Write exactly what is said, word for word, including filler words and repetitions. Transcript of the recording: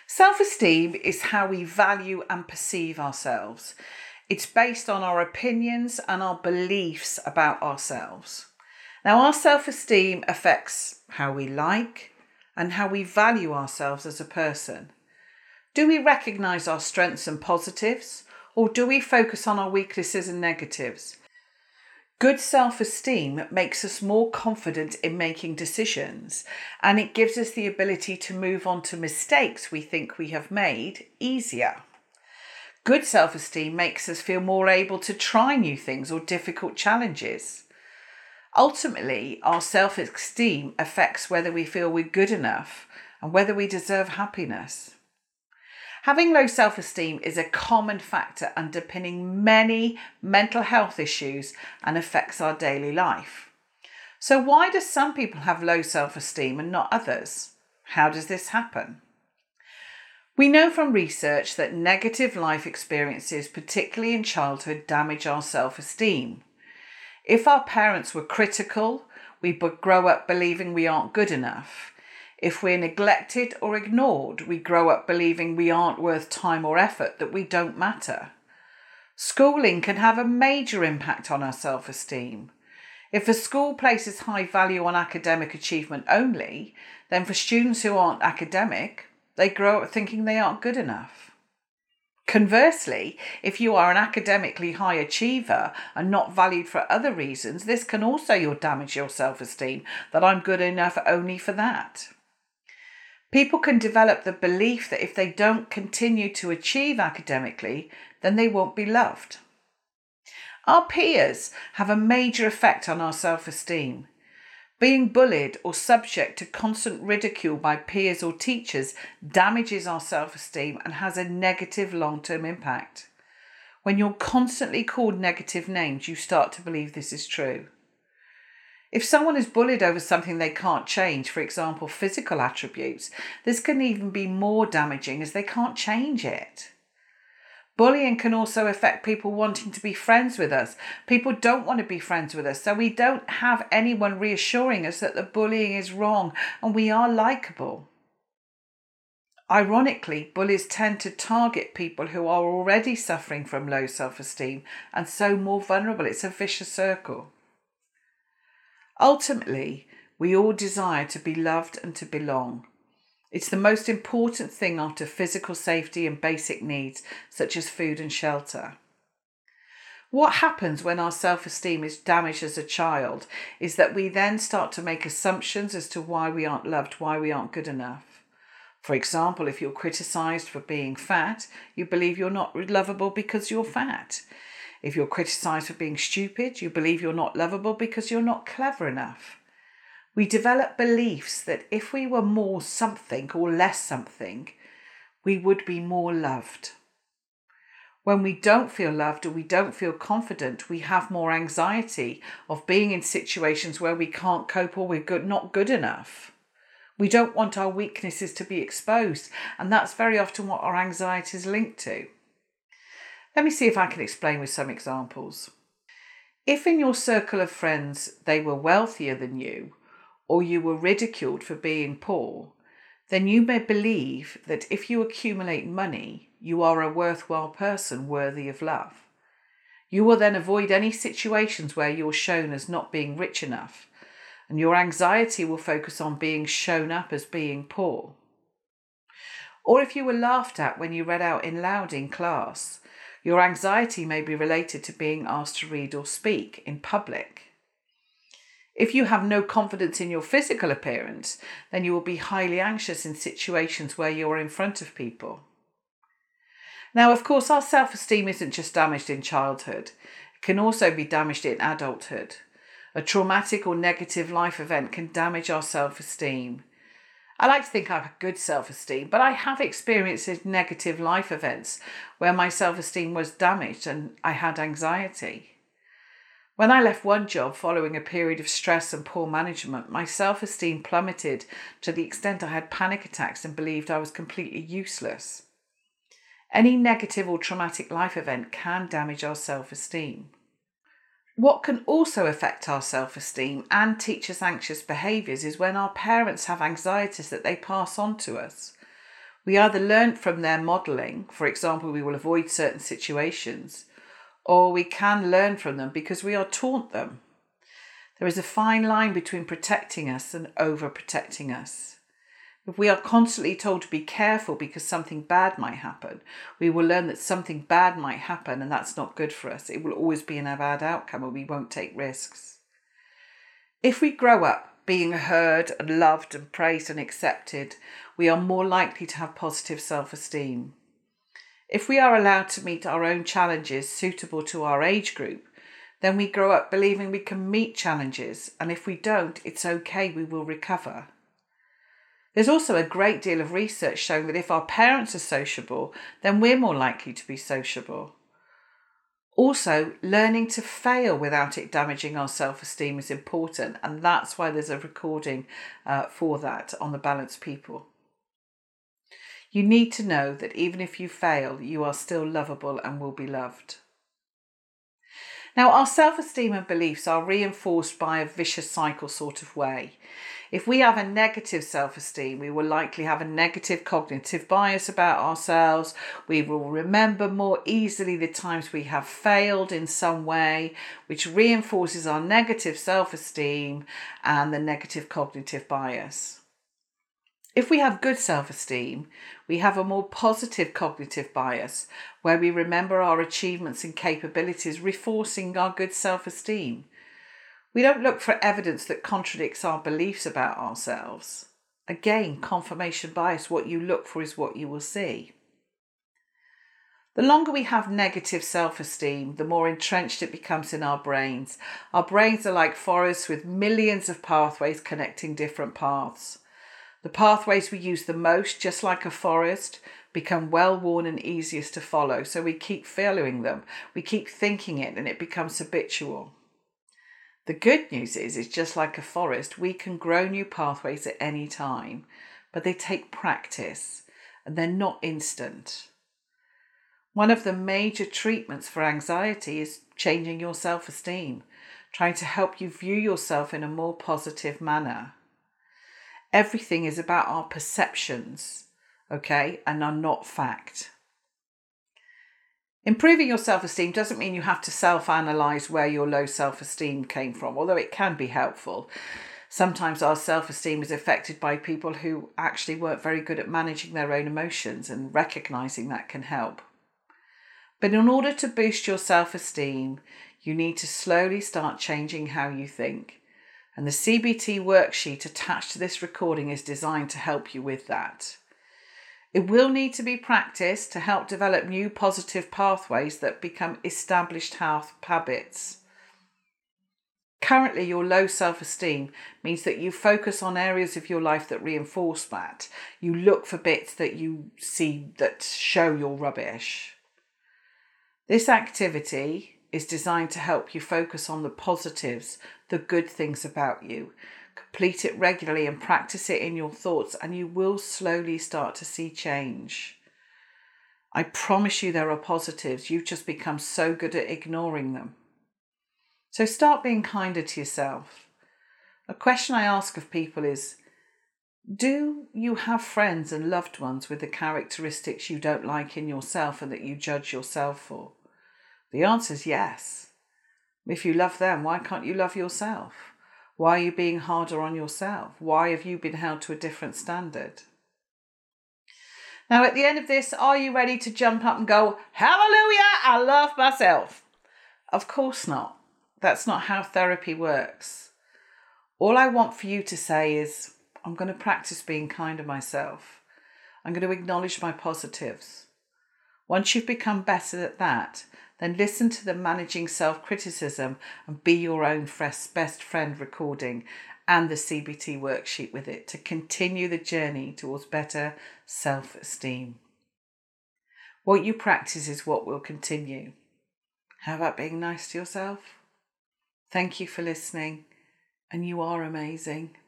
Self-esteem is how we value and perceive ourselves. It's based on our opinions and our beliefs about ourselves. Now, our self-esteem affects how we like and how we value ourselves as a person. Do we recognise our strengths and positives, or do we focus on our weaknesses and negatives? Good self-esteem makes us more confident in making decisions, and it gives us the ability to move on to mistakes we think we have made easier. Good self-esteem makes us feel more able to try new things or difficult challenges. Ultimately, our self-esteem affects whether we feel we're good enough and whether we deserve happiness. Having low self-esteem is a common factor underpinning many mental health issues and affects our daily life. So why do some people have low self-esteem and not others? How does this happen? We know from research that negative life experiences, particularly in childhood, damage our self-esteem. If our parents were critical, we grow up believing we aren't good enough. If we're neglected or ignored, we grow up believing we aren't worth time or effort, that we don't matter. Schooling can have a major impact on our self-esteem. If a school places high value on academic achievement only, then for students who aren't academic, they grow up thinking they aren't good enough. Conversely, if you are an academically high achiever and not valued for other reasons, this can also damage your self-esteem, that I'm good enough only for that. People can develop the belief that if they don't continue to achieve academically, then they won't be loved. Our peers have a major effect on our self-esteem. Being bullied or subject to constant ridicule by peers or teachers damages our self-esteem and has a negative long-term impact. When you're constantly called negative names, you start to believe this is true. If someone is bullied over something they can't change, for example, physical attributes, this can even be more damaging as they can't change it. Bullying can also affect people wanting to be friends with us. People don't want to be friends with us, so we don't have anyone reassuring us that the bullying is wrong and we are likeable. Ironically, bullies tend to target people who are already suffering from low self-esteem and so more vulnerable. It's a vicious circle. Ultimately, we all desire to be loved and to belong. It's the most important thing after physical safety and basic needs, such as food and shelter. What happens when our self-esteem is damaged as a child is that we then start to make assumptions as to why we aren't loved, why we aren't good enough. For example, if you're criticised for being fat, you believe you're not lovable because you're fat. If you're criticised for being stupid, you believe you're not lovable because you're not clever enough. We develop beliefs that if we were more something or less something, we would be more loved. When we don't feel loved or we don't feel confident, we have more anxiety of being in situations where we can't cope or we're good, not good enough. We don't want our weaknesses to be exposed, and that's very often what our anxiety is linked to. Let me see if I can explain with some examples. If in your circle of friends they were wealthier than you, or you were ridiculed for being poor, then you may believe that if you accumulate money, you are a worthwhile person worthy of love. You will then avoid any situations where you're shown as not being rich enough, and your anxiety will focus on being shown up as being poor. Or if you were laughed at when you read out in loud in class, your anxiety may be related to being asked to read or speak in public. If you have no confidence in your physical appearance, then you will be highly anxious in situations where you are in front of people. Now, of course, our self-esteem isn't just damaged in childhood. It can also be damaged in adulthood. A traumatic or negative life event can damage our self-esteem. I like to think I have good self-esteem, but I have experienced negative life events where my self-esteem was damaged and I had anxiety. When I left one job following a period of stress and poor management, my self-esteem plummeted to the extent I had panic attacks and believed I was completely useless. Any negative or traumatic life event can damage our self-esteem. What can also affect our self-esteem and teach us anxious behaviours is when our parents have anxieties that they pass on to us. We either learn from their modelling, for example, we will avoid certain situations, or we can learn from them because we are taught them. There is a fine line between protecting us and overprotecting us. If we are constantly told to be careful because something bad might happen, we will learn that something bad might happen and that's not good for us. It will always be a bad outcome and we won't take risks. If we grow up being heard and loved and praised and accepted, we are more likely to have positive self-esteem. If we are allowed to meet our own challenges suitable to our age group, then we grow up believing we can meet challenges, and if we don't, it's okay, we will recover. There's also a great deal of research showing that if our parents are sociable, then we're more likely to be sociable. Also, learning to fail without it damaging our self-esteem is important, and that's why there's a recording uh, for that on The Balanced People. You need to know that even if you fail, you are still lovable and will be loved. Now, our self-esteem and beliefs are reinforced by a vicious cycle sort of way. If we have a negative self-esteem, we will likely have a negative cognitive bias about ourselves. We will remember more easily the times we have failed in some way, which reinforces our negative self-esteem and the negative cognitive bias. If we have good self-esteem, we have a more positive cognitive bias where we remember our achievements and capabilities, reinforcing our good self-esteem. We don't look for evidence that contradicts our beliefs about ourselves. Again, confirmation bias, what you look for is what you will see. The longer we have negative self-esteem, the more entrenched it becomes in our brains. Our brains are like forests with millions of pathways connecting different paths. The pathways we use the most, just like a forest, become well-worn and easiest to follow. So we keep following them. We keep thinking it and it becomes habitual. The good news is, it's just like a forest. We can grow new pathways at any time, but they take practice and they're not instant. One of the major treatments for anxiety is changing your self-esteem, trying to help you view yourself in a more positive manner. Everything is about our perceptions, okay, and are not fact. Improving your self-esteem doesn't mean you have to self-analyse where your low self-esteem came from, although it can be helpful. Sometimes our self-esteem is affected by people who actually weren't very good at managing their own emotions, and recognising that can help. But in order to boost your self-esteem, you need to slowly start changing how you think. And the C B T worksheet attached to this recording is designed to help you with that. It will need to be practiced to help develop new positive pathways that become established health habits. Currently, your low self-esteem means that you focus on areas of your life that reinforce that. You look for bits that you see that show you're rubbish. This activity is designed to help you focus on the positives, the good things about you. Complete it regularly and practice it in your thoughts, and you will slowly start to see change. I promise you there are positives. You've just become so good at ignoring them. So start being kinder to yourself. A question I ask of people is, do you have friends and loved ones with the characteristics you don't like in yourself and that you judge yourself for? The answer is yes. If you love them, why can't you love yourself? Why are you being harder on yourself? Why have you been held to a different standard? Now, at the end of this, are you ready to jump up and go, hallelujah, I love myself? Of course not. That's not how therapy works. All I want for you to say is, I'm going to practice being kind to myself. I'm going to acknowledge my positives. Once you've become better at that, then listen to the Managing Self-Criticism and Be Your Own Best Friend recording and the C B T worksheet with it to continue the journey towards better self-esteem. What you practice is what will continue. How about being nice to yourself? Thank you for listening, and you are amazing.